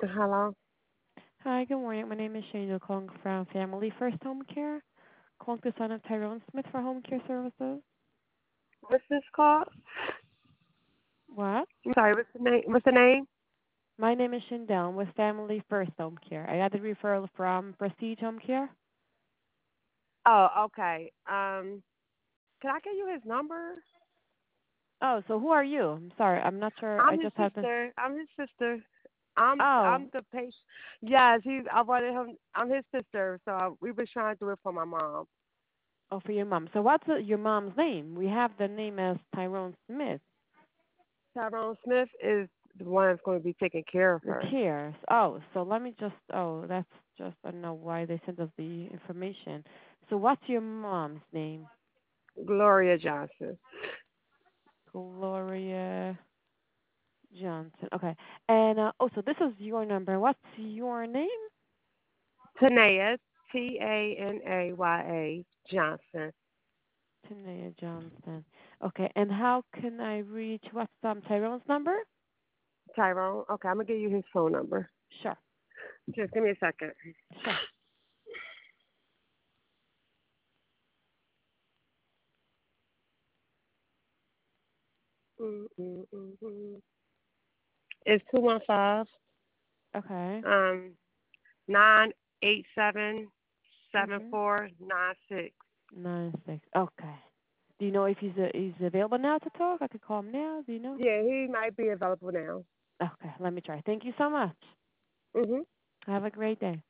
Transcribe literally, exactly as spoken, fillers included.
Hello. Hi, good morning. My name is Shane calling from Family First Home Care. Calling to sign up Tyrone Smith for home care services. What's this called? What? I'm sorry. What's the name? What's the name? My name is Shindell with Family First Home Care. I got the referral from Prestige Home Care. Oh, okay. Um, can I give you his number? Oh, so who are you? I'm sorry, I'm not sure. I I'm his just have to. sister. I'm his sister. I'm Oh, I'm the patient. Yes, he's. I wanted him. I'm his sister. So I, we were trying to do it for my mom. oh, for your mom. So what's uh, your mom's name? We have the name as Tyrone Smith. Tyrone Smith is the one that's going to be taking care of The her. cares. Oh, so let me just. Oh, that's just. I don't know why they sent us the information. So what's your mom's name? Gloria Johnson. Gloria Johnson. Okay. And uh, oh, so this is your number. What's your name? Tanaya. T A N A Y A Johnson. Tanea Johnson. Okay. And how can I reach what's um Tyrone's number? Tyrone. Okay, I'm gonna give you his phone number. Sure. Just give me a second. Sure. Mm, mm, mm, mm. It's two one five Okay. um nine eight seven seven Mhm. four nine six. Nine six. Okay. Do you know if he's uh, he's available now to talk? I could call him now. Do you know? Yeah, he might be available now. Okay. Let me try. Thank you so much. Mhm. Have a great day.